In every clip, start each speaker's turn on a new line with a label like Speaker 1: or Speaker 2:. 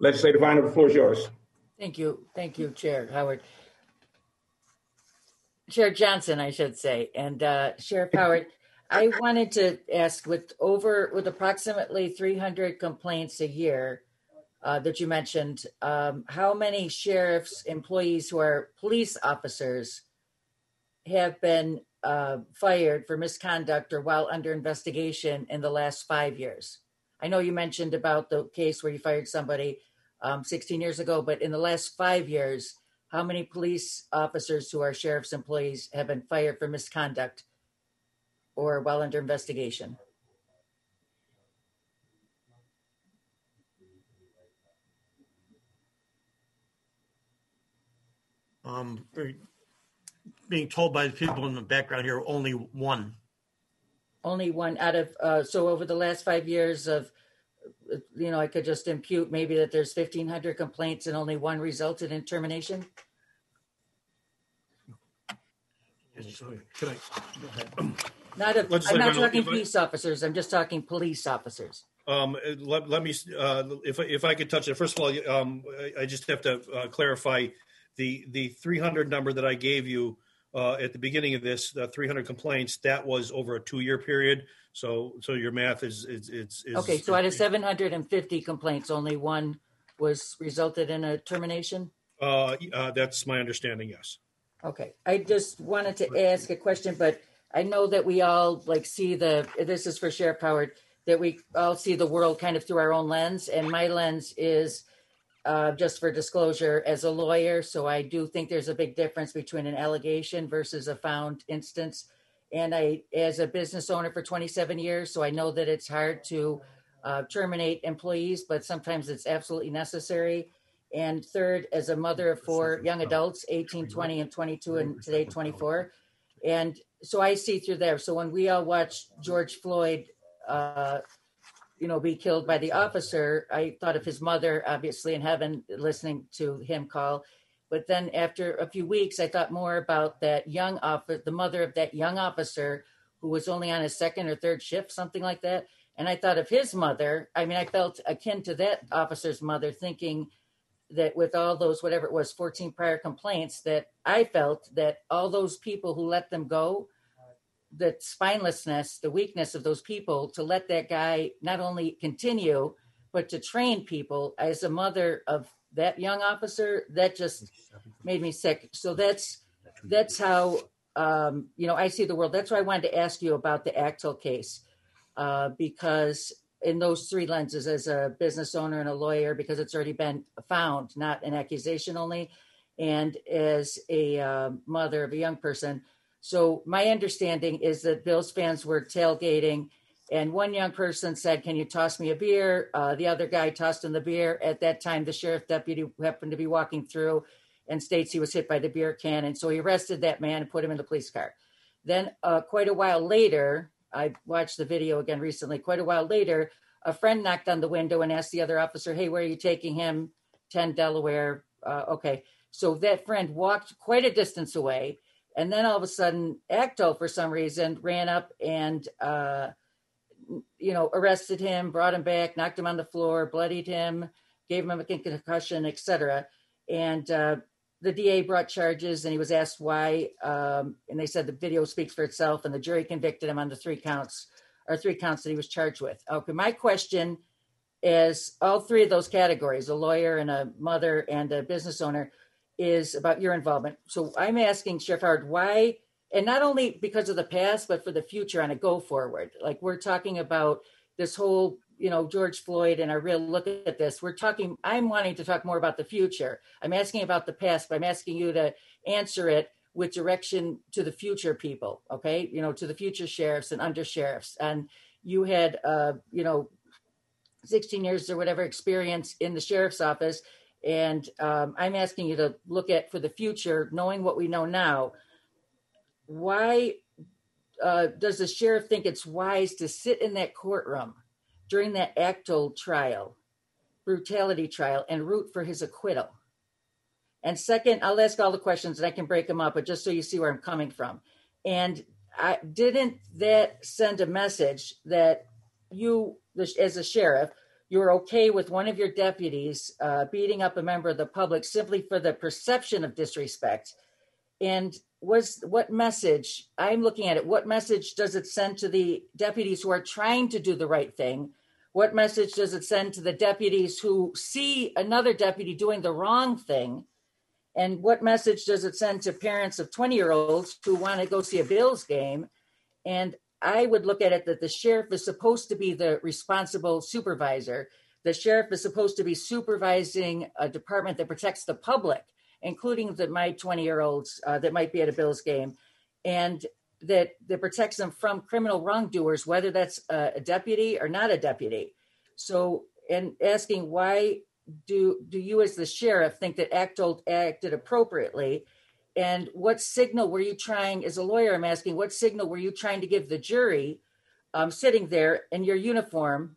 Speaker 1: Legislator Viner, the floor is yours.
Speaker 2: Thank you, Chair Howard. Chair Johnson, I should say, and Sheriff Howard. I wanted to ask, with approximately 300 complaints a year that you mentioned, how many sheriff's employees who are police officers have been fired for misconduct or while under investigation in the last 5 years? I know you mentioned about the case where you fired somebody 16 years ago, but in the last 5 years, how many police officers who are sheriff's employees have been fired for misconduct or while under investigation?
Speaker 3: Being told by the people in the background here, only one.
Speaker 2: Only one out of, so over the last 5 years of, I could just impute maybe that there's 1,500 complaints and only one resulted in termination?
Speaker 3: Can I?
Speaker 2: I'm not talking police officers. I'm just talking police officers.
Speaker 3: Let me, if I could touch it. First of all, I just have to clarify the 300 number that I gave you at the beginning of this, the 300 complaints. That was over a 2-year period. So your math is
Speaker 2: okay. So out of 750 complaints, only one was resulted in a termination.
Speaker 3: That's my understanding. Yes.
Speaker 2: Okay. I just wanted to ask a question, but I know that we all see this is for Sheriff Howard, that we all see the world kind of through our own lens. And my lens is just for disclosure as a lawyer. So I do think there's a big difference between an allegation versus a found instance. And I, as a business owner for 27 years, so I know that it's hard to terminate employees, but sometimes it's absolutely necessary. And third, as a mother of 4 young adults, 18, 20, and 22, and today 24. And so I see through there. So when we all watched George Floyd, be killed by the officer, I thought of his mother, obviously in heaven, listening to him call. But then after a few weeks, I thought more about that the mother of that young officer who was only on his second or third shift, something like that. And I thought of his mother. I mean, I felt akin to that officer's mother, thinking that with all those, whatever it was, 14 prior complaints, that I felt that all those people who let them go, the spinelessness, the weakness of those people to let that guy not only continue, but to train people. As a mother of that young officer, that just made me sick. So that's how, I see the world. That's why I wanted to ask you about the Actel case, because in those 3 lenses, as a business owner and a lawyer, because it's already been found, not an accusation only, and as a mother of a young person. So my understanding is that Bills fans were tailgating, and one young person said, "Can you toss me a beer?" The other guy tossed him the beer. At that time, the sheriff deputy happened to be walking through and states he was hit by the beer can. And so he arrested that man and put him in the police car. Then quite a while later, I watched the video again recently, quite a while later, a friend knocked on the window and asked the other officer, "Hey, where are you taking him?" 10 Delaware. Okay. So that friend walked quite a distance away. And then all of a sudden, Actel, for some reason, ran up and, arrested him, brought him back, knocked him on the floor, bloodied him, gave him a concussion, etc. And the DA brought charges, and he was asked why. And they said the video speaks for itself, and the jury convicted him on the 3 counts that he was charged with. Okay, my question is, all 3 of those categories, a lawyer and a mother and a business owner, is about your involvement. So I'm asking Sheriff Howard why, and not only because of the past, but for the future on a go forward. Like, we're talking about this whole, George Floyd and our real look at this. I'm wanting to talk more about the future. I'm asking about the past, but I'm asking you to answer it with direction to the future people. Okay. To the future sheriffs and under sheriffs. And you had, 16 years or whatever experience in the sheriff's office. And I'm asking you to look at, for the future, knowing what we know now, why does the sheriff think it's wise to sit in that courtroom during that Actel trial, brutality trial, and root for his acquittal? And second, I'll ask all the questions and I can break them up, but just so you see where I'm coming from. And didn't that send a message that you, as a sheriff, you're okay with one of your deputies beating up a member of the public simply for the perception of disrespect. And what message, I'm looking at it, what message does it send to the deputies who are trying to do the right thing? What message does it send to the deputies who see another deputy doing the wrong thing? And what message does it send to parents of 20-year-olds who want to go see a Bills game? And I would look at it that the sheriff is supposed to be the responsible supervisor. The sheriff is supposed to be supervising a department that protects the public, including my 20-year-olds that might be at a Bills game, and that protects them from criminal wrongdoers, whether that's a deputy or not a deputy. So, and asking why do you as the sheriff think that Actold acted appropriately? And what signal were you trying, as a lawyer, I'm asking, what signal were you trying to give the jury sitting there in your uniform,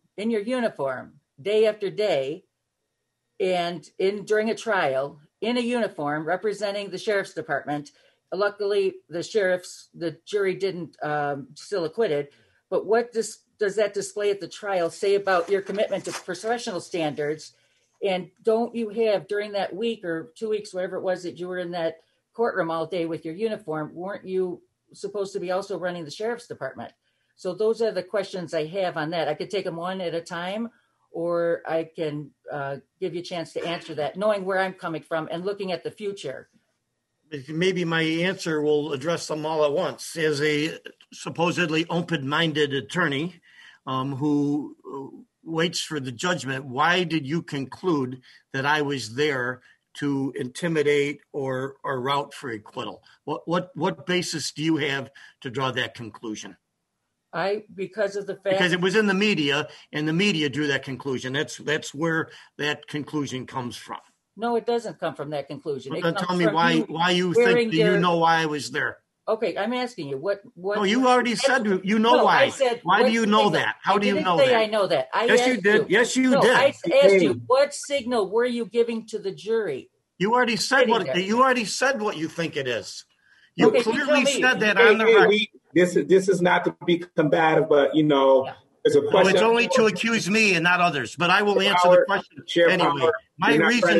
Speaker 2: day after day, and during a trial, in a uniform representing the sheriff's department? Luckily, the jury didn't still acquitted. But what does that display at the trial say about your commitment to professional standards? And don't you have, during that week or 2 weeks, whatever it was that you were in that courtroom all day with your uniform, weren't you supposed to be also running the sheriff's department? So those are the questions I have on that. I could take them one at a time, or I can give you a chance to answer that, knowing where I'm coming from and looking at the future.
Speaker 1: Maybe my answer will address them all at once. As a supposedly open-minded attorney who waits for the judgment, why did you conclude that I was there to intimidate or route for acquittal? What basis do you have to draw that conclusion?
Speaker 2: Because
Speaker 1: it was in the media, and the media drew that conclusion. That's where that conclusion comes from.
Speaker 2: No, it doesn't come from that conclusion.
Speaker 1: Well, then tell me why you think, do you know why I was there?
Speaker 2: Okay, I'm asking you what.
Speaker 1: No, you already said you know why.
Speaker 2: I said,
Speaker 1: why do you know that? How do you know that?
Speaker 2: I know that.
Speaker 1: Yes, you did. Yes, you did.
Speaker 2: I asked you, what signal were you giving to the jury?
Speaker 1: You already said what you think it is. You clearly said that on the record.
Speaker 4: This is not to be combative, but there's a question.
Speaker 1: No, it's only to accuse me and not others. But I will answer the question anyway. My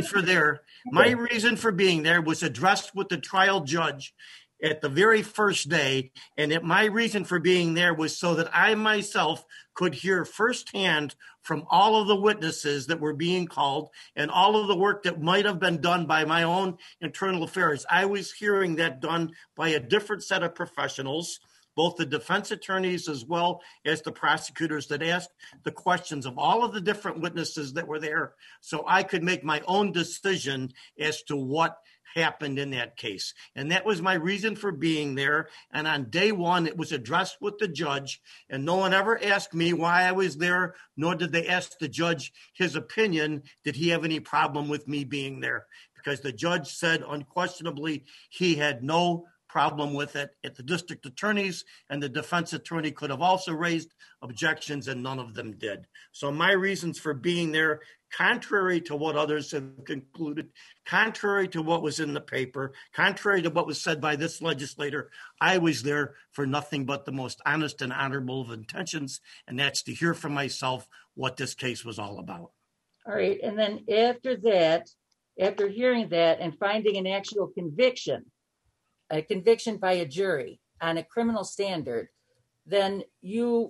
Speaker 1: reason for being there was addressed with the trial judge at the very first day, and my reason for being there was so that I myself could hear firsthand from all of the witnesses that were being called and all of the work that might have been done by my own internal affairs. I was hearing that done by a different set of professionals, both the defense attorneys as well as the prosecutors, that asked the questions of all of the different witnesses that were there, so I could make my own decision as to what happened in that case. And that was my reason for being there. And on day one, it was addressed with the judge, and no one ever asked me why I was there, nor did they ask the judge his opinion. Did he have any problem with me being there? Because the judge said unquestionably he had no problem with it at the district attorneys, and the defense attorney could have also raised objections, and none of them did. So my reasons for being there, contrary to what others have concluded, contrary to what was in the paper, contrary to what was said by this legislator, I was there for nothing but the most honest and honorable of intentions, and that's to hear from myself what this case was all about.
Speaker 2: All right. And then after that, after hearing that and finding an actual conviction, a conviction by a jury on a criminal standard, then you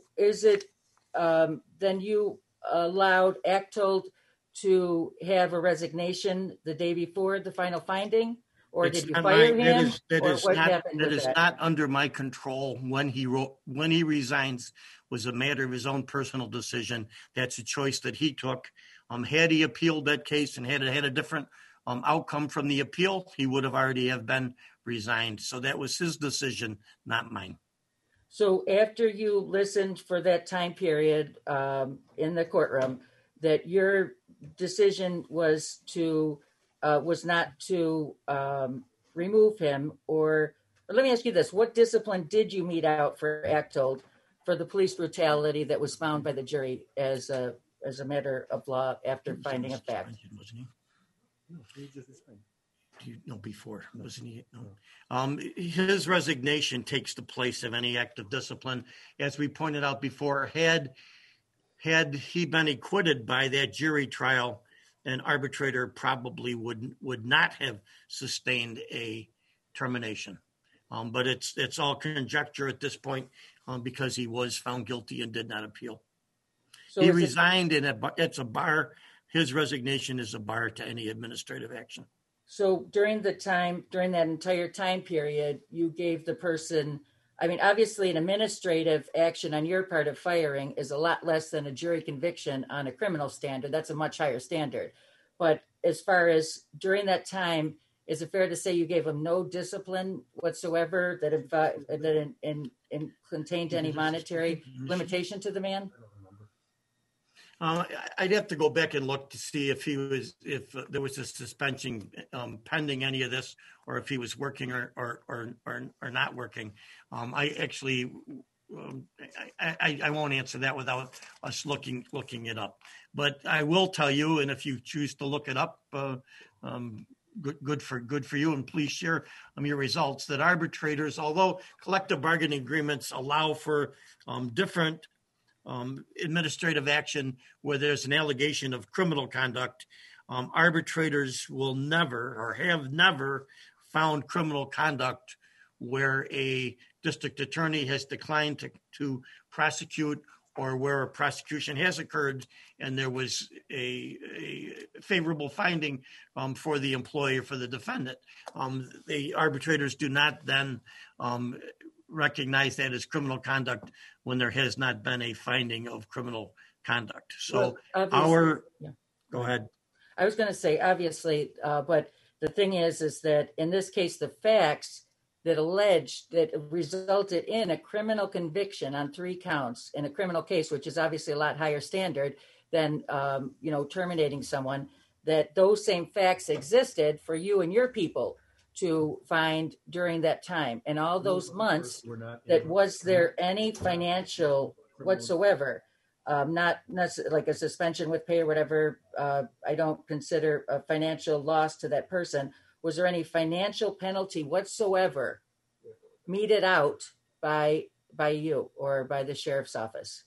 Speaker 2: allowed Actold to have a resignation the day before the final finding, or did you fire him?
Speaker 1: That is not under my control. When he resigns was a matter of his own personal decision. That's a choice that he took. Had he appealed that case and had a different outcome from the appeal, he would have already have been resigned. So that was his decision, not mine.
Speaker 2: So after you listened for that time period in the courtroom, that your decision was not to remove him, or let me ask you this: what discipline did you mete out for Actold for the police brutality that was found by the jury as a matter of law after finding a fact?
Speaker 1: Before, wasn't he? No. His resignation takes the place of any act of discipline. As we pointed out before, had had he been acquitted by that jury trial, an arbitrator probably would not have sustained a termination. But it's all conjecture at this point because he was found guilty and did not appeal. So he resigned, and it's a bar. His resignation is a bar to any administrative action.
Speaker 2: So during that entire time period, you gave the person, I mean, obviously an administrative action on your part of firing is a lot less than a jury conviction on a criminal standard. That's a much higher standard. But as far as during that time, is it fair to say you gave him no discipline whatsoever that contained any monetary limitation to the man?
Speaker 1: I'd have to go back and look to see if there was a suspension pending any of this, or if he was working or not working. I actually I won't answer that without us looking it up. But I will tell you, and if you choose to look it up, good for you, and please share your results. That arbitrators, although collective bargaining agreements allow for different administrative action where there's an allegation of criminal conduct, arbitrators will never or have never found criminal conduct where a district attorney has declined to prosecute, or where a prosecution has occurred and there was a favorable finding for the employee or for the defendant. The arbitrators do not then recognize that as criminal conduct when there has not been a finding of criminal conduct. So go ahead.
Speaker 2: I was going to say, obviously, but the thing is that in this case, the facts that resulted in a criminal conviction on 3 counts in a criminal case, which is obviously a lot higher standard than, terminating someone, that those same facts existed for you and your people to find during that time. And all those months, that was there any financial whatsoever, not like a suspension with pay or whatever, I don't consider a financial loss to that person. Was there any financial penalty whatsoever meted out by you or by the sheriff's office?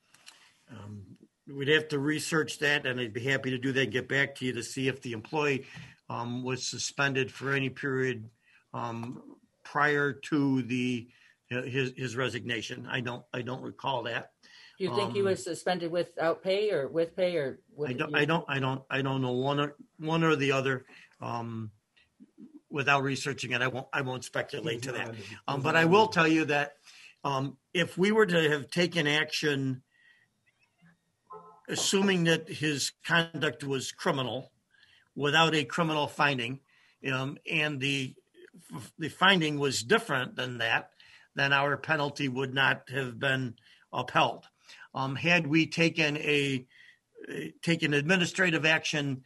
Speaker 1: We'd have to research that, and I'd be happy to do that and get back to you to see if the employee was suspended for any period prior to his resignation. I don't recall that.
Speaker 2: Do you think he was suspended without pay or with pay, or
Speaker 1: I don't know one or the other. Without researching it, I won't speculate to that. But I will tell you that if we were to have taken action, assuming that his conduct was criminal, without a criminal finding, and the finding was different than that, then our penalty would not have been upheld. Had we taken administrative action,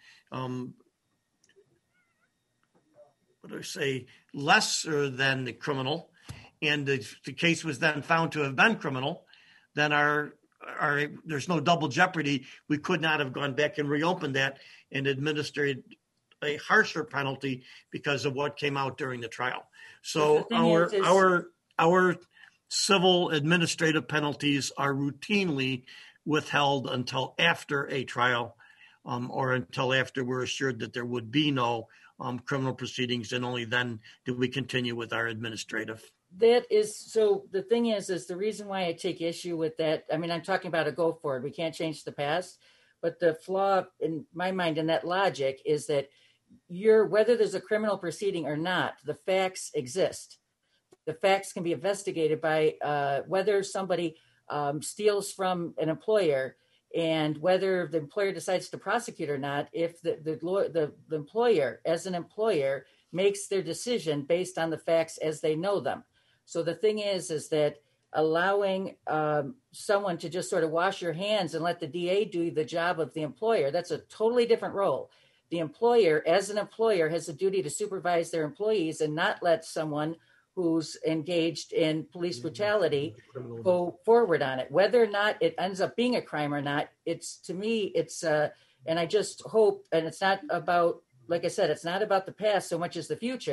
Speaker 1: lesser than the criminal, and the case was then found to have been criminal, then there's no double jeopardy. We could not have gone back and reopened that and administered a harsher penalty because of what came out during the trial. So our civil administrative penalties are routinely withheld until after a trial, or until after we're assured that there would be no criminal proceedings, and only then do we continue with our administrative.
Speaker 2: That is, so the thing is the reason why I take issue with that, I mean, I'm talking about a go forward. We can't change the past, but the flaw in my mind in that logic is that whether there's a criminal proceeding or not, the facts exist. The facts can be investigated by whether somebody steals from an employer, and whether the employer decides to prosecute or not, if the employer, as an employer, makes their decision based on the facts as they know them. So the thing is that allowing someone to just sort of wash your hands and let the DA do the job of the employer, that's a totally different role. The employer, as an employer, has a duty to supervise their employees and not let someone who's engaged in police brutality go forward on it. Whether or not it ends up being a crime or not, to me, and I just hope, and it's not about, like I said, it's not about the past so much as the future,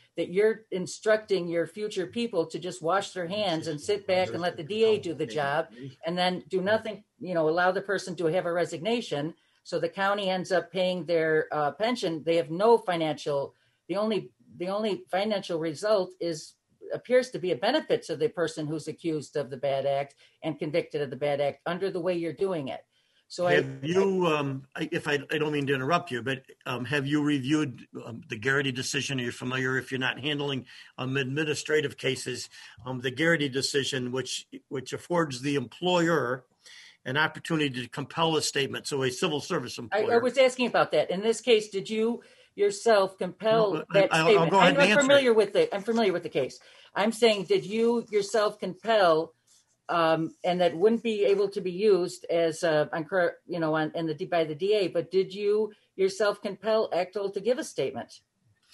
Speaker 2: that you're instructing your future people to just wash their hands and sit back and let the DA do the job and then do nothing, allow the person to have a resignation. So the county ends up paying their pension. They have no financial, the only financial result appears to be a benefit to the person who's accused of the bad act and convicted of the bad act under the way you're doing it. So
Speaker 1: I don't mean to interrupt you, but have you reviewed the Garrity decision? Are you familiar, if you're not handling administrative cases, the Garrity decision, which affords the employer an opportunity to compel a statement. So a civil service employer.
Speaker 2: I was asking about that. In this case, did you yourself compel that statement?
Speaker 1: I'll go ahead and answer.
Speaker 2: I'm familiar with the case. I'm saying, did you yourself compel, and that wouldn't be able to be used as by the DA, but did you yourself compel Echtel to give a statement?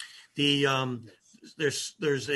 Speaker 1: There's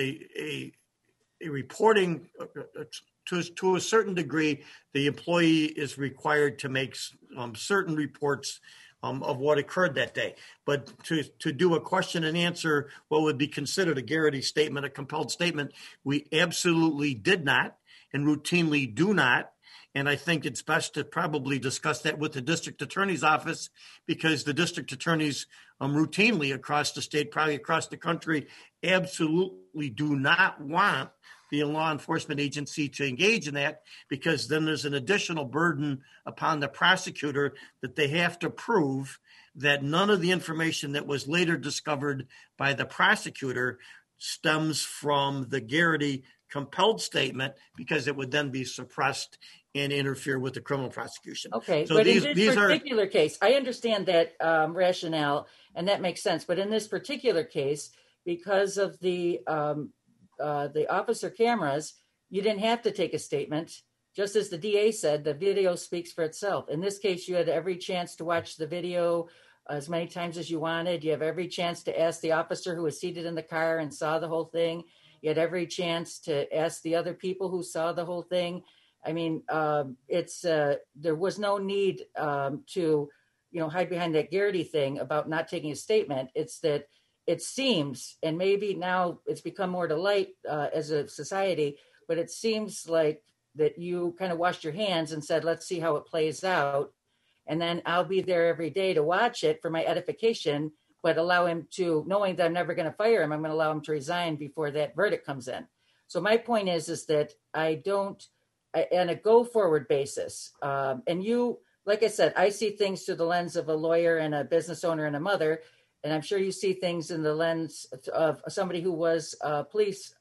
Speaker 1: a reporting to a certain degree. The employee is required to make certain reports of what occurred that day. But to do a question and answer, what would be considered a Garrity statement, a compelled statement, we absolutely did not and routinely do not. And I think it's best to probably discuss that with the district attorney's office, because the district attorneys routinely across the state, probably across the country, absolutely do not want the law enforcement agency to engage in that, because then there's an additional burden upon the prosecutor that they have to prove that none of the information that was later discovered by the prosecutor stems from the Garrity compelled statement, because it would then be suppressed and interfere with the criminal prosecution.
Speaker 2: Okay, so but in this particular case, I understand that rationale, and that makes sense. But in this particular case, because of the officer cameras, you didn't have to take a statement. Just as the DA said, the video speaks for itself. In this case, you had every chance to watch the video as many times as you wanted. You have every chance to ask the officer who was seated in the car and saw the whole thing. You had every chance to ask the other people who saw the whole thing. I mean, there was no need to, hide behind that Garrity thing about not taking a statement. It's that it seems, and maybe now it's become more to light as a society, but it seems like that you kind of washed your hands and said, let's see how it plays out. And then I'll be there every day to watch it for my edification, but allow him to, knowing that I'm never going to fire him, I'm going to allow him to resign before that verdict comes in. So my point is that on a go forward basis, and you, like I said, I see things through the lens of a lawyer and a business owner and a mother. And I'm sure you see things in the lens of somebody who was a police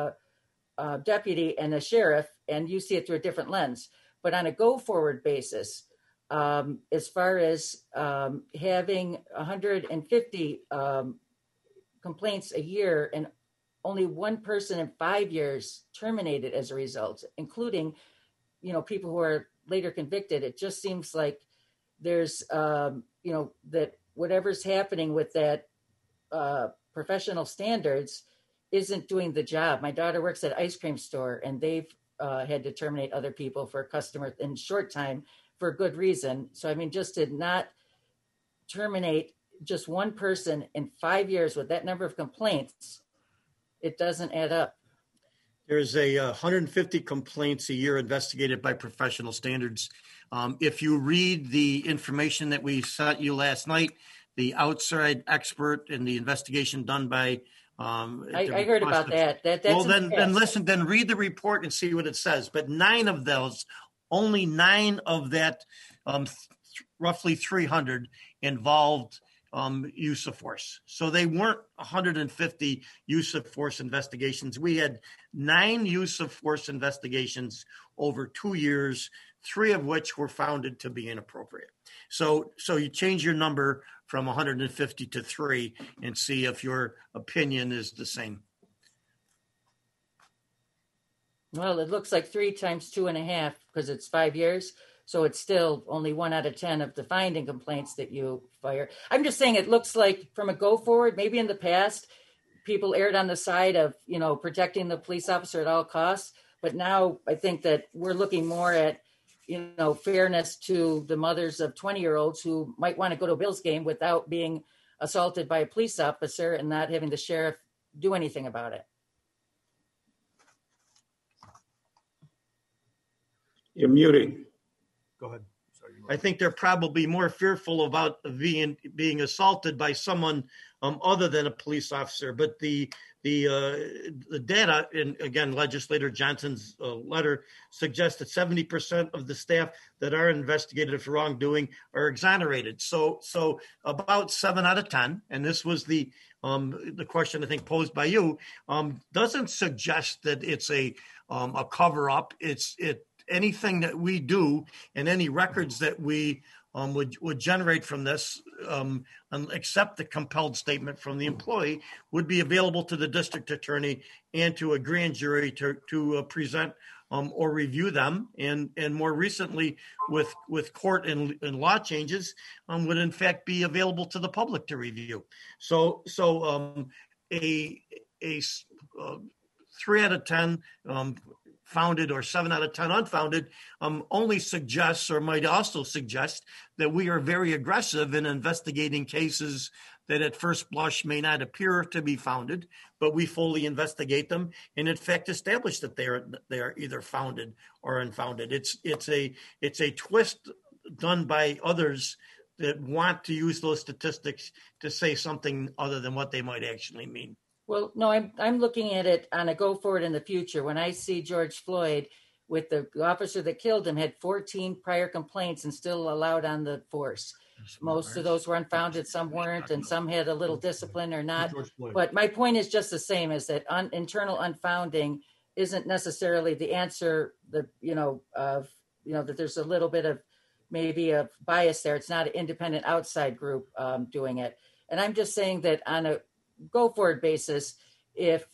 Speaker 2: deputy and a sheriff, and you see it through a different lens. But on a go-forward basis, as far as having 150 complaints a year and only one person in 5 years terminated as a result, including, people who are later convicted, it just seems like there's, that whatever's happening with that professional standards isn't doing the job. My daughter works at an ice cream store, and they've had to terminate other people for customers in short time for a good reason. So, I mean, just to not terminate just one person in 5 years with that number of complaints, it doesn't add up.
Speaker 1: There's 150 complaints a year investigated by professional standards. If you read the information that we sent you last night, the outside expert in the investigation done by
Speaker 2: I heard about that. That's
Speaker 1: well, then read the report and see what it says. But only nine of that roughly 300 involved use of force. So they weren't 150 use of force investigations. We had 9 use of force investigations over 2 years, 3 of which were found to be inappropriate. So you change your number from 150 to 3 and see if your opinion is the same.
Speaker 2: Well, it looks like 3 times 2.5 because it's 5 years. So it's still only 1 out of 10 of the finding complaints that you fire. I'm just saying it looks like from a go forward, maybe in the past, people erred on the side of, protecting the police officer at all costs. But now I think that we're looking more at, fairness to the mothers of 20-year-olds who might want to go to a Bills game without being assaulted by a police officer and not having the sheriff, do anything about it.
Speaker 4: You're muted.
Speaker 3: Go ahead.
Speaker 1: I think they're probably more fearful about being assaulted by someone other than a police officer. But the data, and again, Legislator Johnson's letter suggests that 70% of the staff that are investigated for wrongdoing are exonerated. So about 7 out of 10, and this was the question I think posed by you, doesn't suggest that it's a cover up. Anything that we do and any records that we would generate from this, except the compelled statement from the employee, would be available to the district attorney and to a grand jury to present or review them. And more recently, with court and law changes, would in fact be available to the public to review. So a 3 out of 10 founded or 7 out of 10 unfounded only suggests, or might also suggest, that we are very aggressive in investigating cases that at first blush may not appear to be founded, but we fully investigate them and in fact establish that they are either founded or unfounded. It's a twist done by others that want to use those statistics to say something other than what they might actually mean.
Speaker 2: Well, no, I'm looking at it on a go forward in the future. When I see George Floyd with the officer that killed him had 14 prior complaints and still allowed on the force. Most of those were unfounded, some weren't, and some had a little discipline or not. But my point is just the same, is that internal unfounding isn't necessarily the answer. That there's a little bit of maybe a bias there. It's not an independent outside group doing it. And I'm just saying that on a go forward basis, if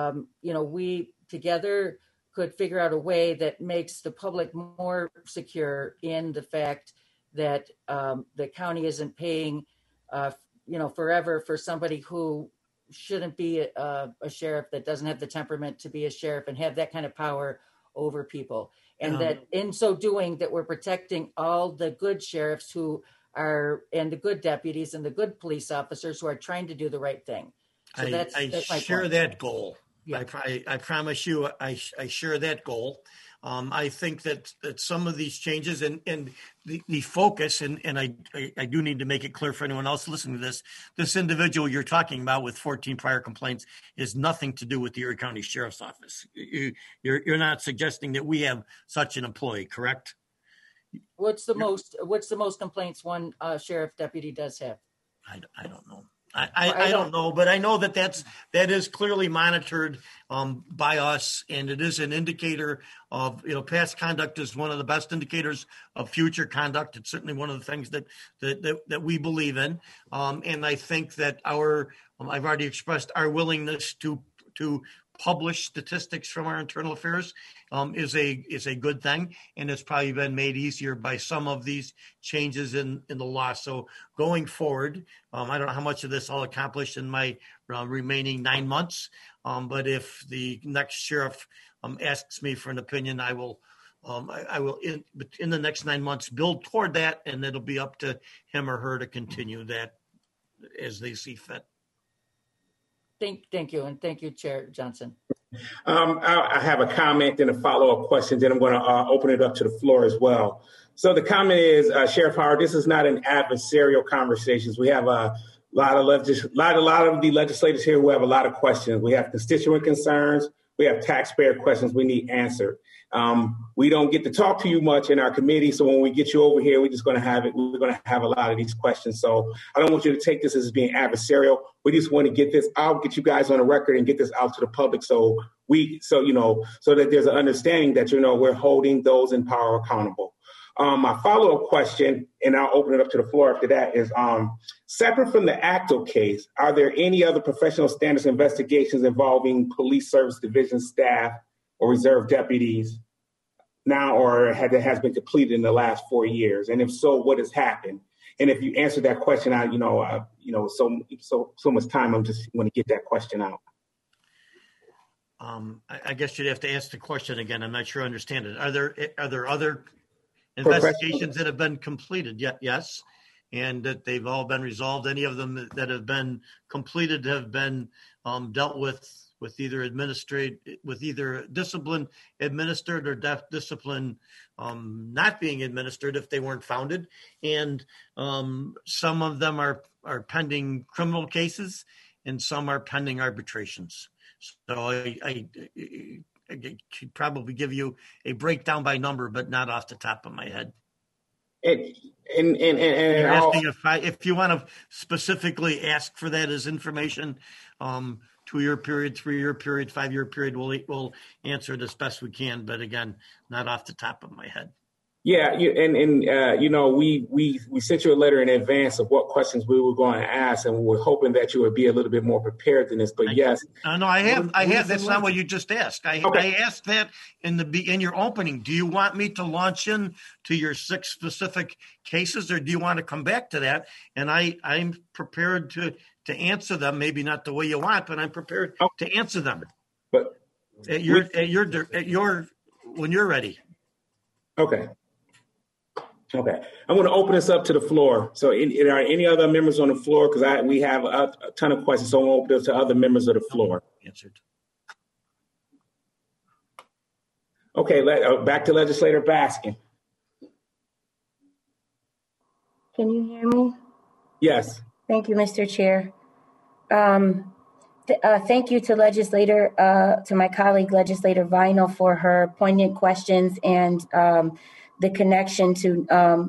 Speaker 2: we together could figure out a way that makes the public more secure in the fact that the county isn't paying forever for somebody who shouldn't be a sheriff, that doesn't have the temperament to be a sheriff and have that kind of power over people, and that in so doing that we're protecting all the good sheriffs and the good deputies and the good police officers who are trying to do the right thing. So that's my
Speaker 1: share
Speaker 2: point.
Speaker 1: that goal.
Speaker 2: Yeah.
Speaker 1: I promise you, I share that goal. I think that some of these changes and the focus, and I do need to make it clear for anyone else listening to this individual you're talking about with 14 prior complaints is nothing to do with the Erie County Sheriff's Office. You're not suggesting that we have such an employee, correct?
Speaker 2: What's the most complaints one sheriff deputy does have?
Speaker 1: I don't know. I don't know, but I know that is clearly monitored by us, and it is an indicator of past conduct is one of the best indicators of future conduct. It's certainly one of the things that we believe in, and I think that I've already expressed our willingness to publish statistics from our internal affairs is a good thing, and it's probably been made easier by some of these changes in the law. So going forward, I don't know how much of this I'll accomplish in my remaining 9 months, but if the next sheriff asks me for an opinion, I will in the next 9 months build toward that, and it'll be up to him or her to continue that as they see fit.
Speaker 2: Thank you. And thank you, Chair Johnson.
Speaker 4: I have a comment and a follow-up question, then I'm going to open it up to the floor as well. So the comment is, Sheriff Howard, this is not an adversarial conversation. We have a lot of the legislators here who have a lot of questions. We have constituent concerns. We have taxpayer questions we need answered. We don't get to talk to you much in our committee, so when we get you over here, we're going to have a lot of these questions. So I don't want you to take this as being adversarial. We just want to get this out, get you guys on the record, and get this out to the public, so that there's an understanding that we're holding those in power accountable. My follow-up question, and I'll open it up to the floor after that, is separate from the ACTO case, are there any other professional standards investigations involving police service division staff or reserve deputies now, or that has been completed in the last 4 years? And if so, what has happened? And if you answer that question out, so much time, I'm just want to get that question out.
Speaker 1: I guess you'd have to ask the question again. I'm not sure I understand it. Are there other investigations that have been completed? Yes. and that they've all been resolved. Any of them that have been completed have been dealt with either discipline administered or discipline not being administered if they weren't founded. And some of them are pending criminal cases, and some are pending arbitrations. So I could probably give you a breakdown by number, but not off the top of my head.
Speaker 4: And
Speaker 1: you're asking if you want to specifically ask for that as information, 2-year period, 3-year period, 5-year period, we'll answer it as best we can. But again, not off the top of my head.
Speaker 4: Yeah, we sent you a letter in advance of what questions we were going to ask, and we were hoping that you would be a little bit more prepared than this. But yes,
Speaker 1: no, I have. That's not what you just asked. I asked that in your opening. Do you want me to launch in to your 6 specific cases, or do you want to come back to that? And I'm prepared to answer them. Maybe not the way you want, but I'm prepared to answer them.
Speaker 4: But
Speaker 1: at your when you're ready.
Speaker 4: Okay. Okay, I'm going to open this up to the floor. So, are any other members on the floor? Because we have a ton of questions, so I'm going to open this to other members of the floor.
Speaker 1: Answered.
Speaker 4: Okay, back to Legislator Baskin.
Speaker 5: Can you hear me?
Speaker 4: Yes.
Speaker 5: Thank you, Mr. Chair. Thank you to my colleague, Legislator Vinyl, for her poignant questions and the connection to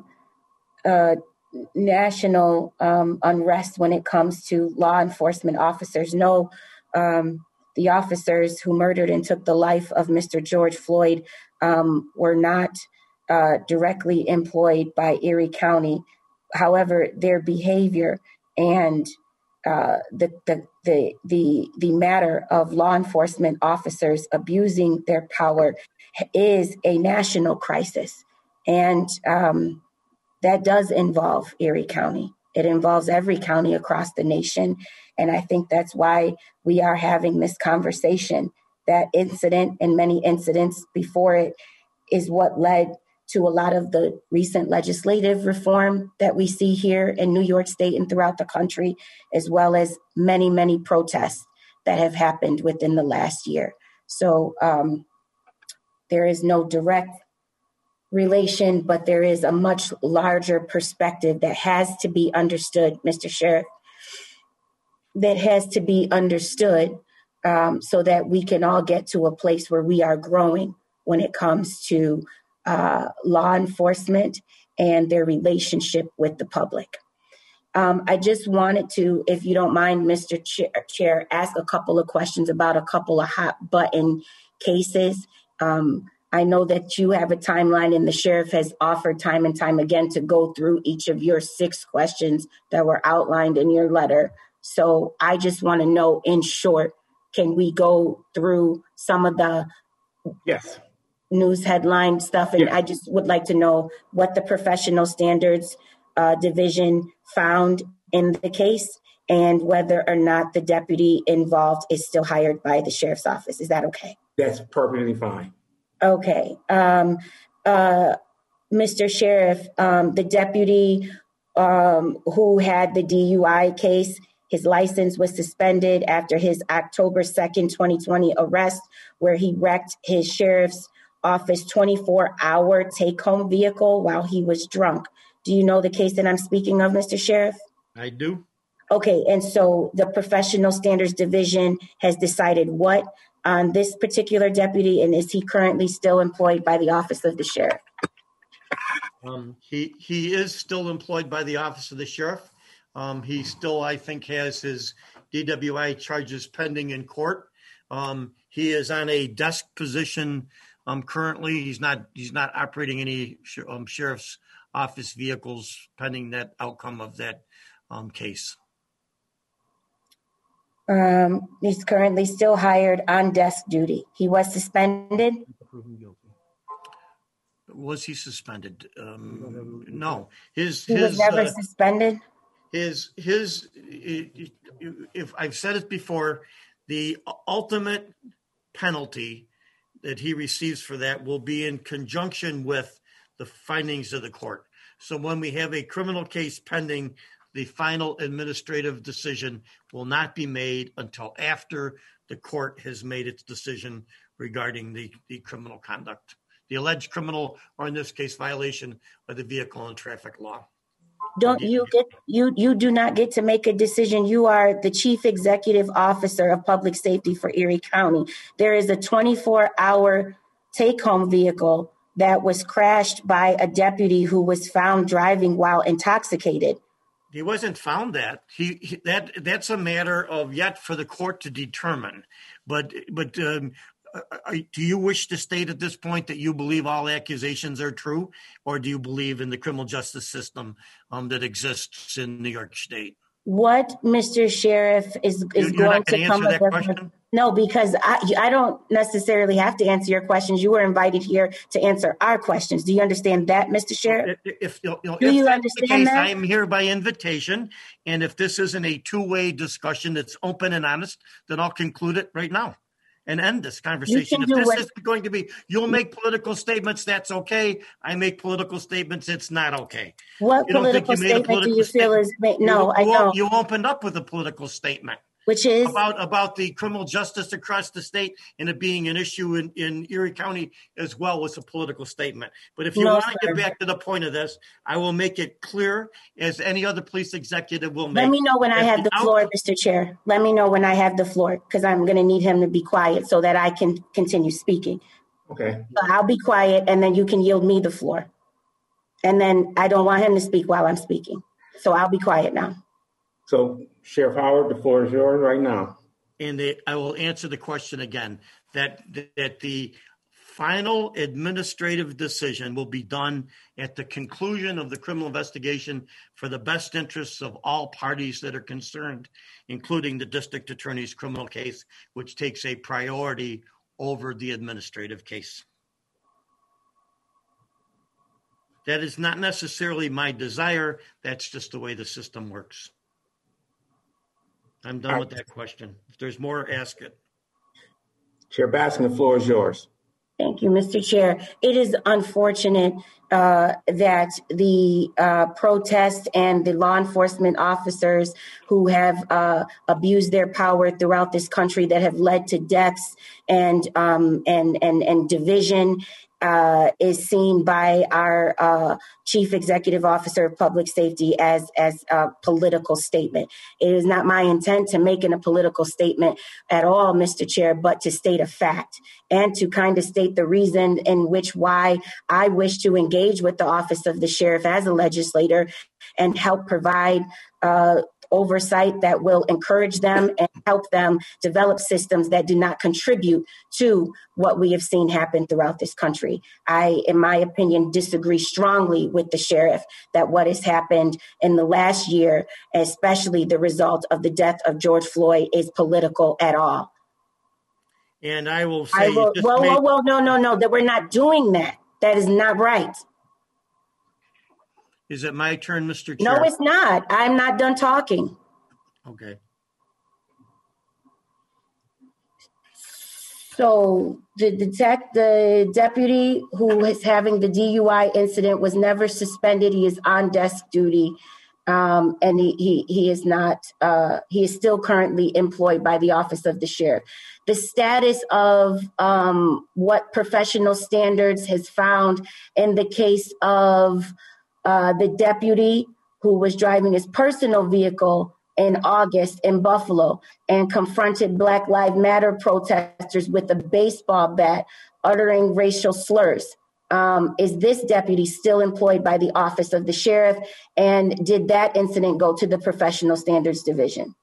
Speaker 5: national unrest when it comes to law enforcement officers. No, the officers who murdered and took the life of Mr. George Floyd were not directly employed by Erie County. However, their behavior and the matter of law enforcement officers abusing their power is a national crisis. And that does involve Erie County. It involves every county across the nation. And I think that's why we are having this conversation. That incident and many incidents before it is what led to a lot of the recent legislative reform that we see here in New York State and throughout the country, as well as many, many protests that have happened within the last year. So there is no direct relation, but there is a much larger perspective that has to be understood, Mr. Sheriff, that has to be understood so that we can all get to a place where we are growing when it comes to law enforcement and their relationship with the public. I just wanted to, if you don't mind, Mr. Chair, ask a couple of questions about a couple of hot button cases. I know that you have a timeline and the sheriff has offered time and time again to go through each of your 6 questions that were outlined in your letter. So I just want to know, in short, can we go through some of the news headline stuff? And I just would like to know what the professional standards division found in the case and whether or not the deputy involved is still hired by the sheriff's office. Is that okay?
Speaker 4: That's perfectly fine.
Speaker 5: Okay. Mr. Sheriff, the deputy who had the DUI case, his license was suspended after his October 2nd, 2020 arrest, where he wrecked his sheriff's office 24-hour take-home vehicle while he was drunk. Do you know the case that I'm speaking of, Mr. Sheriff?
Speaker 1: I do.
Speaker 5: Okay, and so the Professional Standards Division has decided what on this particular deputy, and is he currently still employed by the Office of the Sheriff?
Speaker 1: He is still employed by the Office of the Sheriff. He still, I think, has his DWI charges pending in court. He is on a desk position currently. He's not operating any sheriff's office vehicles pending that outcome of that case.
Speaker 5: He's currently still hired on desk duty. He was suspended.
Speaker 1: Was he suspended? No.
Speaker 5: He was never suspended.
Speaker 1: If I've said it before, the ultimate penalty that he receives for that will be in conjunction with the findings of the court. So when we have a criminal case pending, the final administrative decision will not be made until after the court has made its decision regarding the criminal conduct, the alleged criminal, or in this case, violation of the vehicle and traffic law.
Speaker 5: You do not get to make a decision. You are the chief executive officer of public safety for Erie County. There is a 24-hour take-home vehicle that was crashed by a deputy who was found driving while intoxicated.
Speaker 1: He wasn't found that. That's a matter of yet for the court to determine. But do you wish to state at this point that you believe all accusations are true, or do you believe in the criminal justice system that exists in New York State?
Speaker 5: What Mr. Sheriff is going to come up with? No, because I don't necessarily have to answer your questions. You were invited here to answer our questions. Do you understand that, Mr. Sheriff?
Speaker 1: If you understand that? I am here by invitation, and if this isn't a two-way discussion that's open and honest, then I'll conclude it right now and end this conversation. If this is going to be, you'll make political statements, that's okay. I make political statements, it's not okay.
Speaker 5: What political statement do you feel is made? No, I don't.
Speaker 1: You opened up with a political statement.
Speaker 5: Which is?
Speaker 1: About the criminal justice across the state and it being an issue in Erie County as well was a political statement. But if you want to get back to the point of this, I will make it clear as any other police executive will make.
Speaker 5: Let me know when I have the floor, Mr. Chair. Let me know when I have the floor because I'm going to need him to be quiet so that I can continue speaking.
Speaker 4: Okay.
Speaker 5: So I'll be quiet and then you can yield me the floor. And then I don't want him to speak while I'm speaking. So I'll be quiet now.
Speaker 4: So, Sheriff Howard, the floor is yours right now.
Speaker 1: And I will answer the question again, that the final administrative decision will be done at the conclusion of the criminal investigation for the best interests of all parties that are concerned, including the district attorney's criminal case, which takes a priority over the administrative case. That is not necessarily my desire. That's just the way the system works. I'm done with that question. If there's more, ask it.
Speaker 4: Chair Baskin, the floor is yours.
Speaker 5: Thank you, Mr. Chair. It is unfortunate that the protest and the law enforcement officers who have abused their power throughout this country that have led to deaths and division is seen by our chief executive officer of public safety as a political statement. It is not my intent to make it a political statement at all, Mr. Chair, but to state a fact and to kind of state the reason in which why I wish to engage with the office of the sheriff as a legislator and help provide oversight that will encourage them and help them develop systems that do not contribute to what we have seen happen throughout this country. I, in my opinion, disagree strongly with the sheriff that what has happened in the last year, especially the result of the death of George Floyd, is political at all.
Speaker 1: And I will say,
Speaker 5: no, that we're not doing that. That is not right.
Speaker 1: Is it my turn, Mr. Chair?
Speaker 5: No, it's not. I'm not done talking.
Speaker 1: Okay.
Speaker 5: So the deputy who is having the DUI incident was never suspended. He is on desk duty, and he is not. He is still currently employed by the office of the sheriff. The status of what professional standards has found in the case of the deputy who was driving his personal vehicle in August in Buffalo and confronted Black Lives Matter protesters with a baseball bat uttering racial slurs. Is this deputy still employed by the office of the sheriff? And did that incident go to the professional standards division?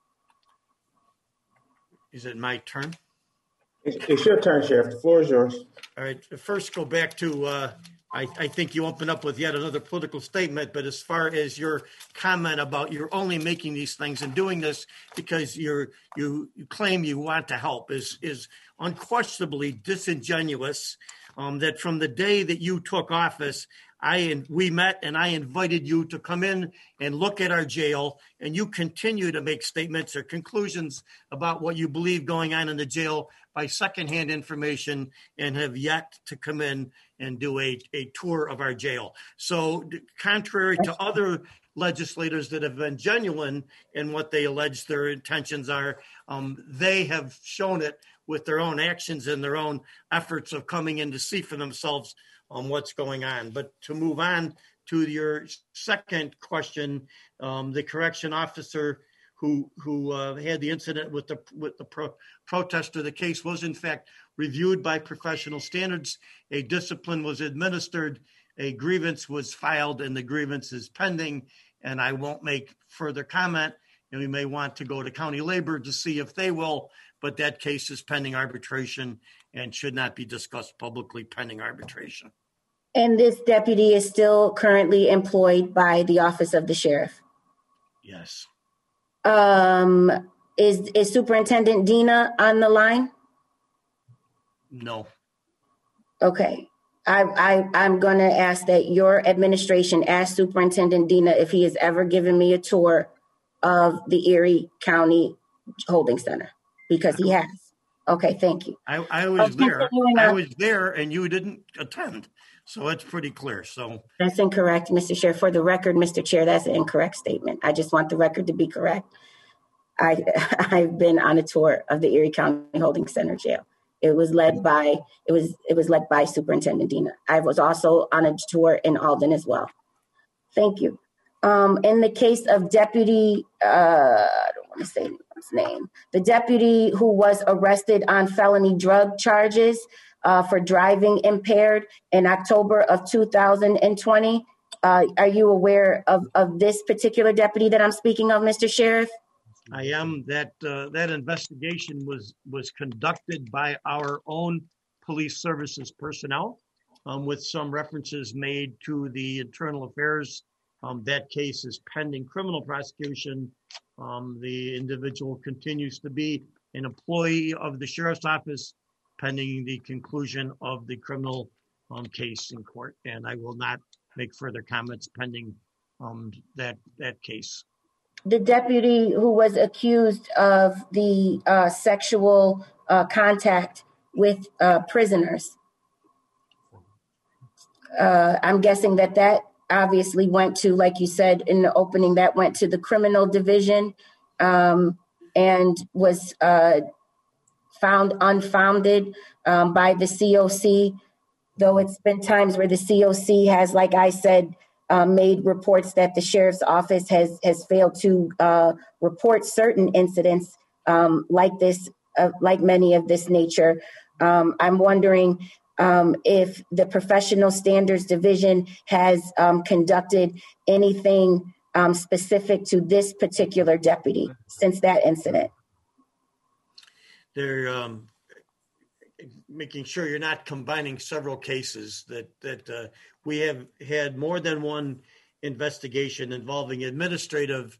Speaker 1: Is it my turn?
Speaker 4: It's your turn, Sheriff. The floor is yours.
Speaker 1: All right. First, go back to I think you opened up with yet another political statement, but as far as your comment about you're only making these things and doing this because you claim you want to help is unquestionably disingenuous. That from the day that you took office, we met and I invited you to come in and look at our jail, and you continue to make statements or conclusions about what you believe going on in the jail by secondhand information, and have yet to come in and do a tour of our jail. So contrary to other legislators that have been genuine in what they allege their intentions are, they have shown it with their own actions and their own efforts of coming in to see for themselves what's going on. But to move on to your second question, the correction officer who had the incident with the protester, the case was in fact reviewed by professional standards. A discipline was administered, a grievance was filed, and the grievance is pending. And I won't make further comment. And we may want to go to county labor to see if they will, but that case is pending arbitration and should not be discussed publicly pending arbitration.
Speaker 5: And this deputy is still currently employed by the office of the sheriff?
Speaker 1: Yes.
Speaker 5: Is Superintendent Dina on the line?
Speaker 1: No.
Speaker 5: Okay. I'm going to ask that your administration ask Superintendent Dina if he has ever given me a tour of the Erie County Holding Center, because he has. Okay, thank you.
Speaker 1: I was there. I was there, and you didn't attend, so it's pretty clear. So
Speaker 5: that's incorrect, Mr. Chair. For the record, Mr. Chair, that's an incorrect statement. I just want the record to be correct. I've been on a tour of the Erie County Holding Center jail. It was led by Superintendent Dina. I was also on a tour in Alden as well. Thank you. In the case of Deputy, I don't want to say his name, the deputy who was arrested on felony drug charges for driving impaired in October of 2020, are you aware of this particular deputy that I'm speaking of, Mr. Sheriff?
Speaker 1: I am. That investigation was conducted by our own police services personnel, with some references made to the internal affairs. That case is pending criminal prosecution. The individual continues to be an employee of the sheriff's office pending the conclusion of the criminal case in court, and I will not make further comments pending that case.
Speaker 5: The deputy who was accused of the sexual contact with prisoners, I'm guessing that obviously went to, like you said in the opening, that went to the criminal division and was found unfounded by the COC, though it's been times where the COC has, like I said, made reports that the sheriff's office has failed to report certain incidents like this, like many of this nature. I'm wondering if the Professional Standards Division has conducted anything specific to this particular deputy since that incident.
Speaker 1: They're making sure you're not combining several cases, that we have had more than one investigation involving administrative,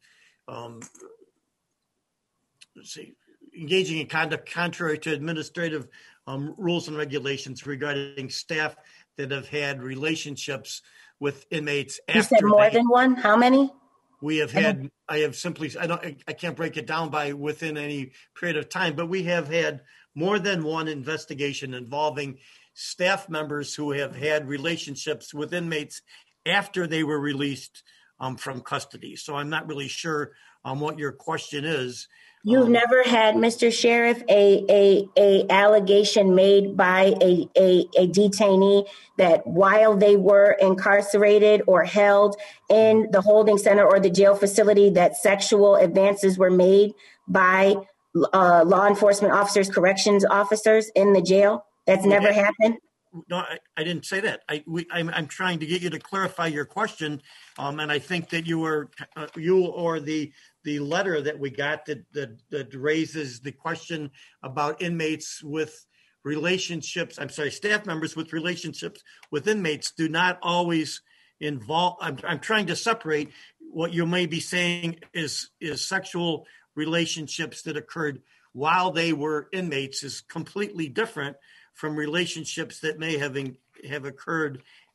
Speaker 1: engaging in conduct contrary to administrative rules and regulations regarding staff that have had relationships with inmates.
Speaker 5: You said more than one? How many?
Speaker 1: We have had, I can't break it down by within any period of time, but we have had more than one investigation involving staff members who have had relationships with inmates after they were released from custody. So I'm not really sure what your question is.
Speaker 5: You've never had, Mr. Sheriff, a allegation made by a detainee that while they were incarcerated or held in the holding center or the jail facility, that sexual advances were made by law enforcement officers, corrections officers in the jail? That's never happened?
Speaker 1: No, I didn't say that. I'm trying to get you to clarify your question, and I think that you or the letter that we got that raises the question about inmates with relationships. I'm sorry, staff members with relationships with inmates do not always involve. I'm trying to separate what you may be saying is sexual relationships that occurred while they were inmates is completely different from relationships that may have occurred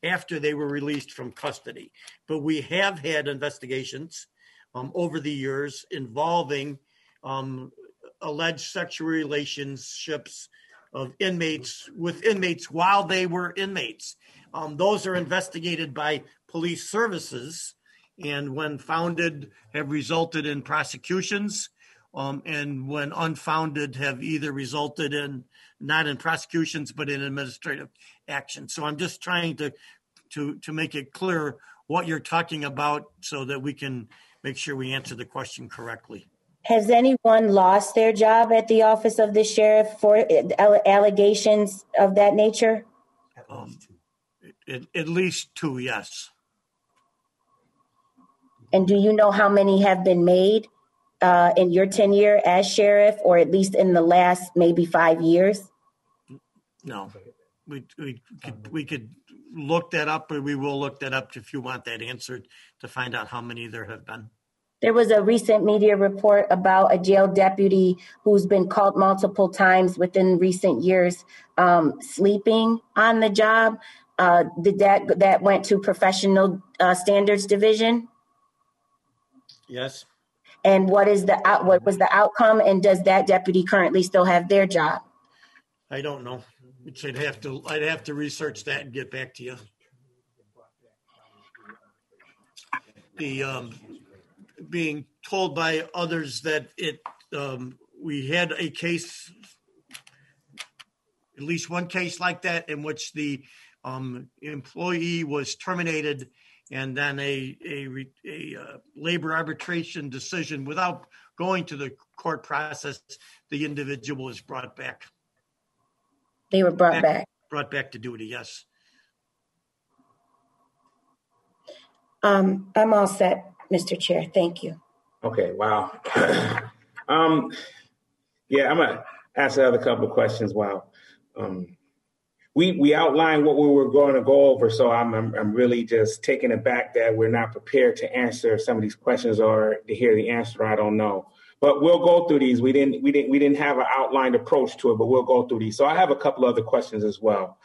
Speaker 1: after they were released from custody. But we have had investigations over the years involving alleged sexual relationships of inmates with inmates while they were inmates. Those are investigated by police services, and when founded have resulted in prosecutions, and when unfounded have either resulted in not in prosecutions but in administrative action. So I'm just trying to make it clear what you're talking about so that we can make sure we answer the question correctly.
Speaker 5: Has anyone lost their job at the office of the sheriff for allegations of that nature?
Speaker 1: At least two, yes.
Speaker 5: And do you know how many have been made in your tenure as sheriff, or at least in the last maybe 5 years?
Speaker 1: No, we could look that up, or we will look that up if you want that answered to find out how many there have been.
Speaker 5: There was a recent media report about a jail deputy who's been caught multiple times within recent years sleeping on the job. Did that went to Professional Standards Division?
Speaker 1: Yes.
Speaker 5: And what was the outcome? And does that deputy currently still have their job?
Speaker 1: I don't know. I'd have to research that and get back to you. The being told by others that we had a case, at least one case like that, in which the employee was terminated, and then a labor arbitration decision without going to the court process, the individual was brought back.
Speaker 5: They were brought back.
Speaker 1: Brought back to duty, yes.
Speaker 5: I'm all set, Mr. Chair. Thank you.
Speaker 4: Okay, wow. Yeah, I'm gonna ask another couple of questions. Wow. We outlined what we were going to go over, so I'm really just taken aback that we're not prepared to answer some of these questions or to hear the answer. I don't know, but we'll go through these. We didn't have an outlined approach to it, but we'll go through these. So I have a couple other questions as well.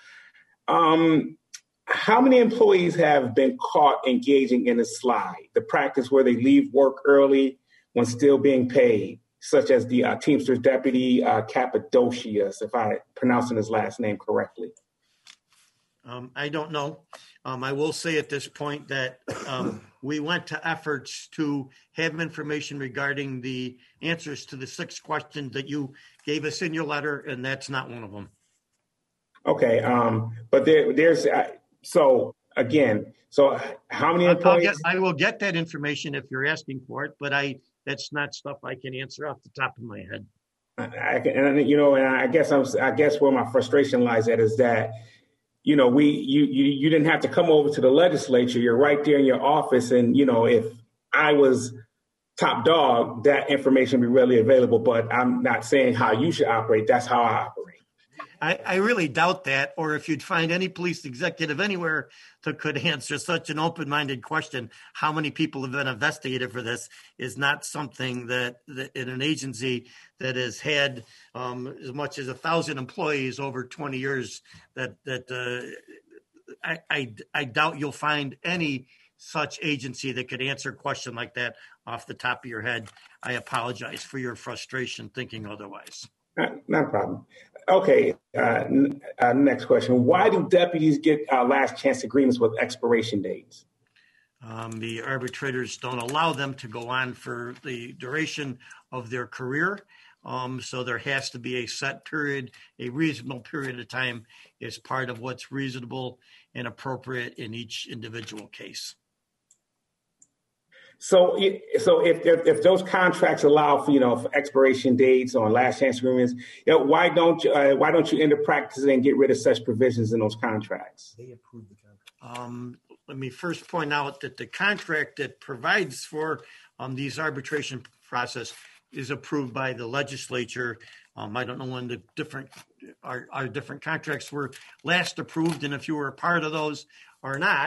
Speaker 4: How many employees have been caught engaging in a slide, the practice where they leave work early when still being paid, such as the Teamsters deputy Cappadocius, if I'm pronouncing his last name correctly?
Speaker 1: I don't know. I will say at this point that we went to efforts to have information regarding the answers to the 6 questions that you gave us in your letter, and that's not one of them. Okay,
Speaker 4: but there's so again, so how many employees?
Speaker 1: I will get that information if you're asking for it, but that's not stuff I can answer off the top of my head.
Speaker 4: I guess where my frustration lies at is that, you didn't have to come over to the legislature. You're right there in your office, and if I was top dog, that information would be readily available. But I'm not saying how you should operate. That's how I operate.
Speaker 1: I really doubt that, or if you'd find any police executive anywhere that could answer such an open-minded question, how many people have been investigated for this, is not something that in an agency that has had as much as 1,000 employees over 20 years, I doubt you'll find any such agency that could answer a question like that off the top of your head. I apologize for your frustration thinking otherwise.
Speaker 4: Not a problem. Okay, next question. Why do deputies get last chance agreements with expiration dates?
Speaker 1: The arbitrators don't allow them to go on for the duration of their career. So there has to be a set period, a reasonable period of time as part of what's reasonable and appropriate in each individual case.
Speaker 4: So if those contracts allow for expiration dates on last chance agreements, why don't you end up practicing and get rid of such provisions in those contracts?
Speaker 1: They approve the contract. Let me first point out that the contract that provides for these arbitration process is approved by the legislature. I don't know when the different contracts were last approved, and if you were a part of those or not.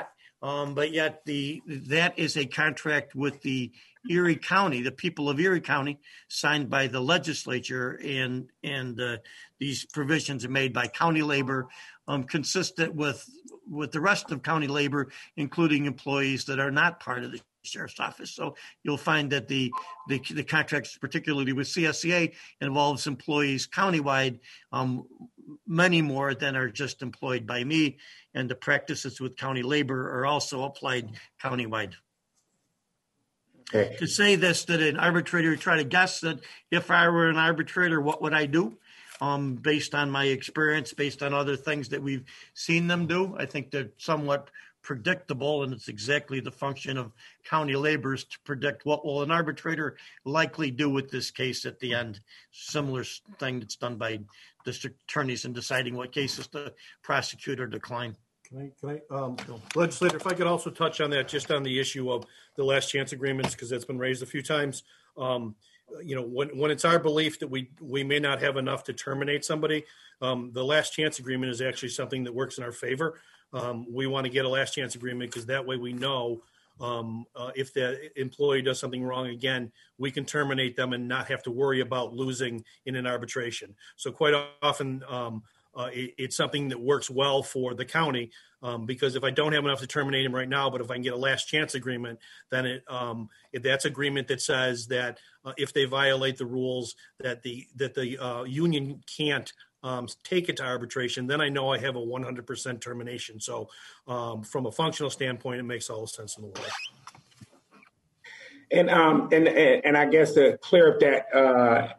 Speaker 1: but yet that is a contract with the Erie County, the people of Erie County, signed by the legislature, and these provisions are made by county labor, consistent with the rest of county labor, including employees that are not part of the sheriff's office. So you'll find that the contracts, particularly with CSCA, involves employees countywide, many more than are just employed by me, and the practices with county labor are also applied countywide.
Speaker 4: Okay.
Speaker 1: To say this, that an arbitrator try to guess that if I were an arbitrator, what would I do? Based on my experience, based on other things that we've seen them do, I think they're somewhat predictable, and it's exactly the function of county laborers to predict what will an arbitrator likely do with this case at the end. Similar thing that's done by district attorneys in deciding what cases to prosecute or decline.
Speaker 3: Can I legislator, if I could also touch on that, just on the issue of the last chance agreements, because that's been raised a few times. When it's our belief that we may not have enough to terminate somebody, the last chance agreement is actually something that works in our favor. We want to get a last chance agreement because that way we know if the employee does something wrong again, we can terminate them and not have to worry about losing in an arbitration. So quite often it's something that works well for the county because if I don't have enough to terminate him right now, but if I can get a last chance agreement, then if that's agreement that says that if they violate the rules that the union can't take it to arbitration, then I know I have a 100% termination. So from a functional standpoint, it makes all the sense in the world.
Speaker 4: And I guess to clear up that,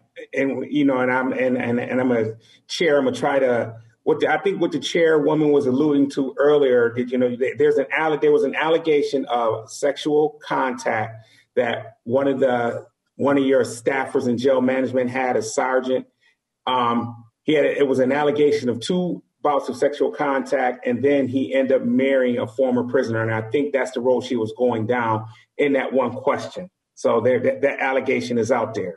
Speaker 4: I'm a chair. I'm gonna try to. I think what the chairwoman was alluding to earlier. There was an allegation of sexual contact that one of your staffers in jail management had, a sergeant. It was an allegation of 2 bouts of sexual contact, and then he ended up marrying a former prisoner. And I think that's the road she was going down in that one question. So that allegation is out there.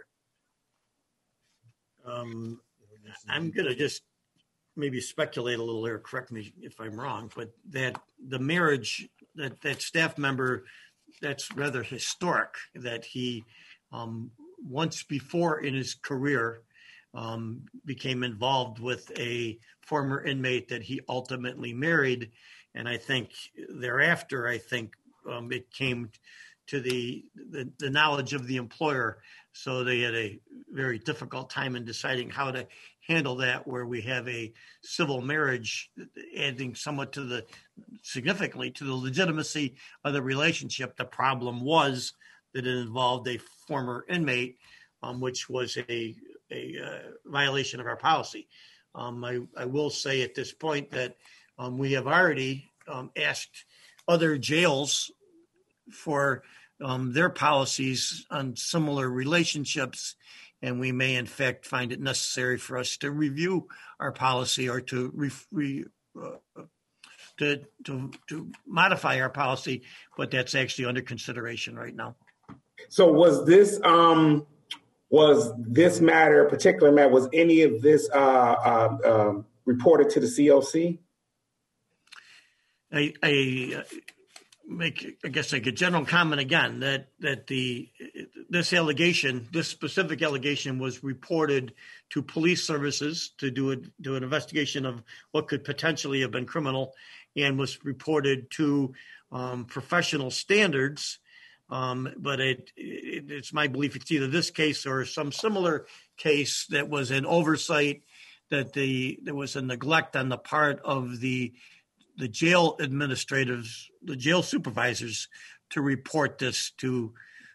Speaker 1: I'm going to just maybe speculate a little here. Correct me if I'm wrong, but that the marriage, that staff member, that's rather historic, that he once before in his career became involved with a former inmate that he ultimately married. And I think thereafter, it came to the knowledge of the employer. So they had a very difficult time in deciding how to handle that, where we have a civil marriage adding somewhat significantly to the legitimacy of the relationship. The problem was that it involved a former inmate, which was a violation of our policy. I will say at this point that we have already asked other jails for their policies on similar relationships, and we may in fact find it necessary for us to review our policy or to modify our policy, but that's actually under consideration right now.
Speaker 4: So was this particular matter, was any of this reported to the COC?
Speaker 1: I guess a general comment again that this specific allegation was reported to police services to do an investigation of what could potentially have been criminal, and was reported to professional standards. But it's my belief it's either this case or some similar case that was an oversight, that there was a neglect on the part of the jail administrators, the jail supervisors, to report this to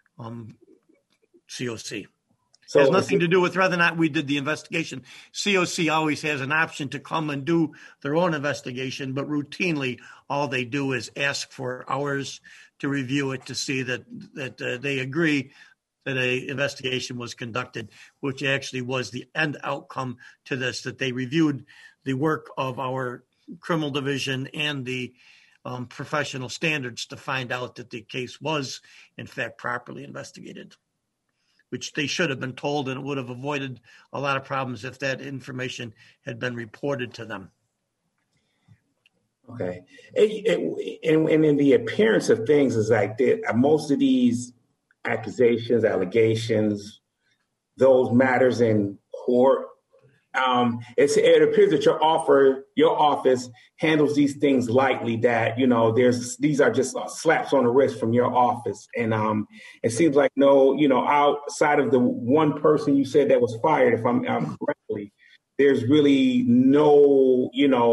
Speaker 1: COC. So it has nothing to do with whether or not we did the investigation. COC always has an option to come and do their own investigation, but routinely all they do is ask for hours to review it to see that they agree that an investigation was conducted, which actually was the end outcome to this, that they reviewed the work of our criminal division and the professional standards to find out that the case was in fact properly investigated, which they should have been told, and it would have avoided a lot of problems if that information had been reported to them.
Speaker 4: Okay. And in the appearance of things is like most of these accusations, allegations, those matters in court. It appears that your office handles these things lightly. That these are just slaps on the wrist from your office, and it seems like outside of the one person you said that was fired, if I'm correctly, there's really no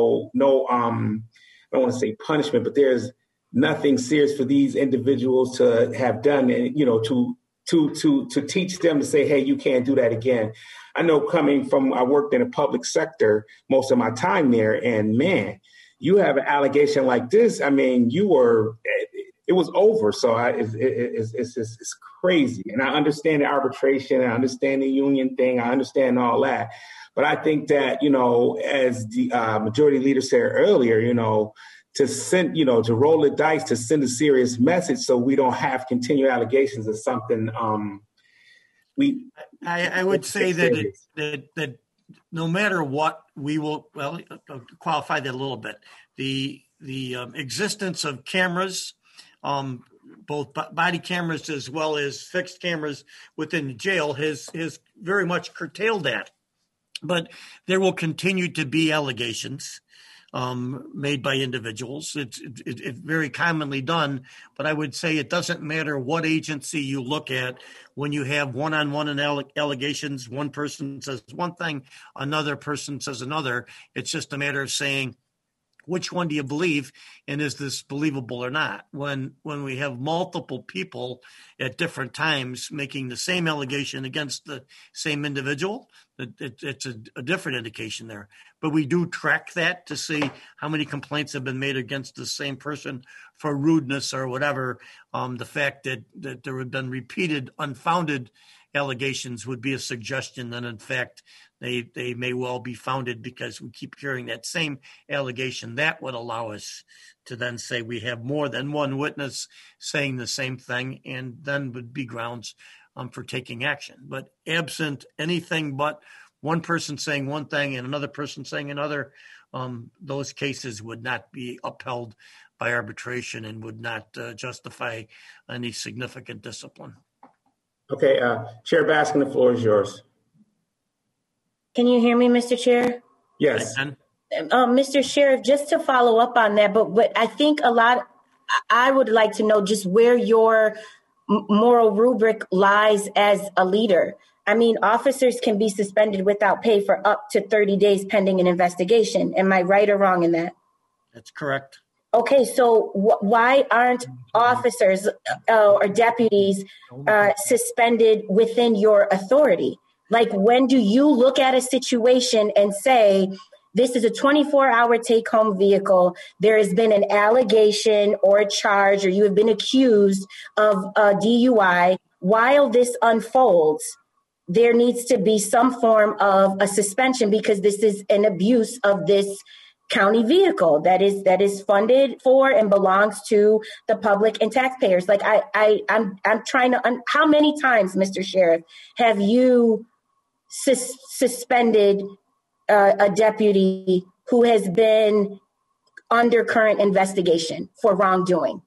Speaker 4: I don't want to say punishment, but there's nothing serious for these individuals to have done, and to teach them to say, hey, you can't do that again. I know I worked in the public sector most of my time there, and man, you have an allegation like this. I mean, it was over. So it's crazy. And I understand the arbitration, I understand the union thing, I understand all that. But I think that, as the majority leader said earlier, to send, to roll the dice, to send a serious message so we don't have continued allegations of something.
Speaker 1: I would say that no matter what, we will, qualify that a little bit. The existence of cameras, both body cameras as well as fixed cameras within the jail has very much curtailed that. But there will continue to be allegations made by individuals. It's very commonly done, but I would say it doesn't matter what agency you look at. When you have one-on-one allegations, one person says one thing, another person says another. It's just a matter of saying, which one do you believe, and is this believable or not? When we have multiple people at different times making the same allegation against the same individual, it's a different indication there. But we do track that to see how many complaints have been made against the same person for rudeness or whatever. The fact that there have been repeated unfounded allegations would be a suggestion that, in fact, they may well be founded, because we keep hearing that same allegation. That would allow us to then say we have more than one witness saying the same thing, and then would be grounds for taking action. But absent anything but one person saying one thing and another person saying another, those cases would not be upheld by arbitration and would not justify any significant discipline.
Speaker 4: Okay, Chair Baskin, the floor is yours.
Speaker 5: Can you hear me, Mr. Chair?
Speaker 4: Yes.
Speaker 5: Mr. Sheriff, just to follow up on that, but I think I would like to know just where your moral rubric lies as a leader. I mean, officers can be suspended without pay for up to 30 days pending an investigation. Am I right or wrong in that?
Speaker 1: That's correct.
Speaker 5: Okay, so why aren't officers or deputies suspended within your authority? Like, when do you look at a situation and say, this is a 24-hour take-home vehicle, there has been an allegation or a charge, or you have been accused of a DUI, while this unfolds, there needs to be some form of a suspension, because this is an abuse of this county vehicle that is funded for and belongs to the public and taxpayers. Like, I'm trying to, how many times, Mr. Sheriff, have you suspended a deputy who has been under current investigation for wrongdoing?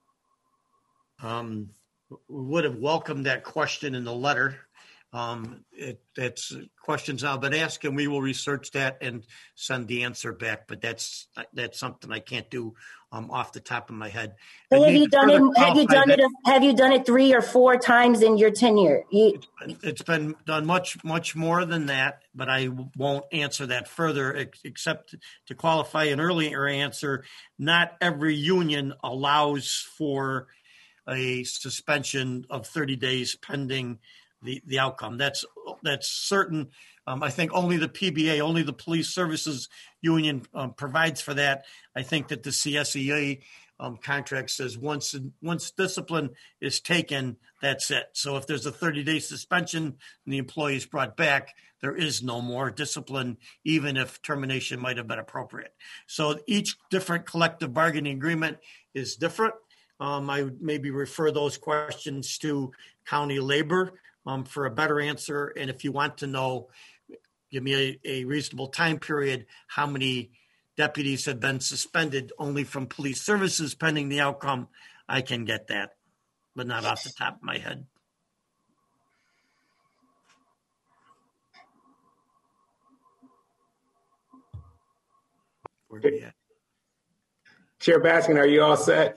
Speaker 1: Would have welcomed that question in the letter. That's questions now been asked, and we will research that and send the answer back. But that's something I can't do off the top of my head.
Speaker 5: So have you done it 3 or 4 times in your tenure?
Speaker 1: It's been done much more than that, but I won't answer that further, except to qualify an earlier answer. Not every union allows for a suspension of 30 days pending the outcome. That's certain. I think only the PBA, only the Police Services Union provides for that. I think that the CSEA contract says once discipline is taken, that's it. So if there's a 30-day suspension and the employee is brought back, there is no more discipline, even if termination might have been appropriate. So each different collective bargaining agreement is different. I would maybe refer those questions to county labor for a better answer. And if you want to know, give me a reasonable time period, how many deputies have been suspended only from police services pending the outcome, I can get that, but not off the top of my head. Where are we at?
Speaker 4: Chair Baskin, are you all set?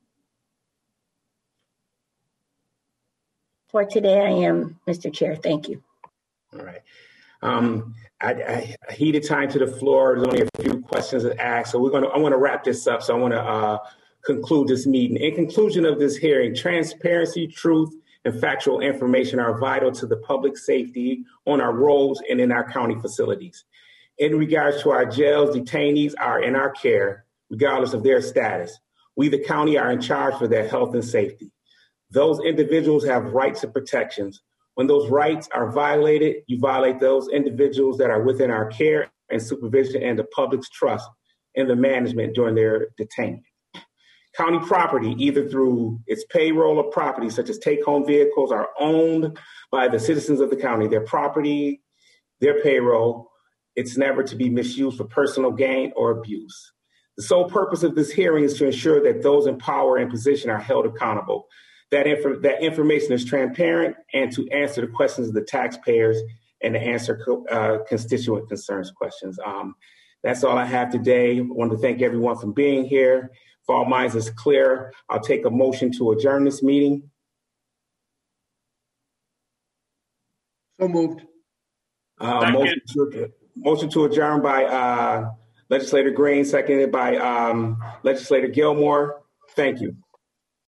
Speaker 5: For today, I am, Mr. Chair. Thank you.
Speaker 4: All right. I heeded time to the floor. There's only a few questions to ask, so I want to wrap this up. So I want to conclude this meeting. In conclusion of this hearing, transparency, truth, and factual information are vital to the public safety on our roads and in our county facilities. In regards to our jails, detainees are in our care, regardless of their status. We, the county, are in charge for their health and safety. Those individuals have rights and protections. When those rights are violated, you violate those individuals that are within our care and supervision and the public's trust in the management during their detainment. County property, either through its payroll or property, such as take-home vehicles, are owned by the citizens of the county. Their property, their payroll, it's never to be misused for personal gain or abuse. The sole purpose of this hearing is to ensure that those in power and position are held accountable, that information is transparent, and to answer the questions of the taxpayers and to answer constituent concerns questions. That's all I have today. I want to thank everyone for being here. If all minds is clear, I'll take a motion to adjourn this meeting.
Speaker 6: So moved.
Speaker 4: Motion to adjourn by Legislator Green, seconded by Legislator Gilmore. Thank you.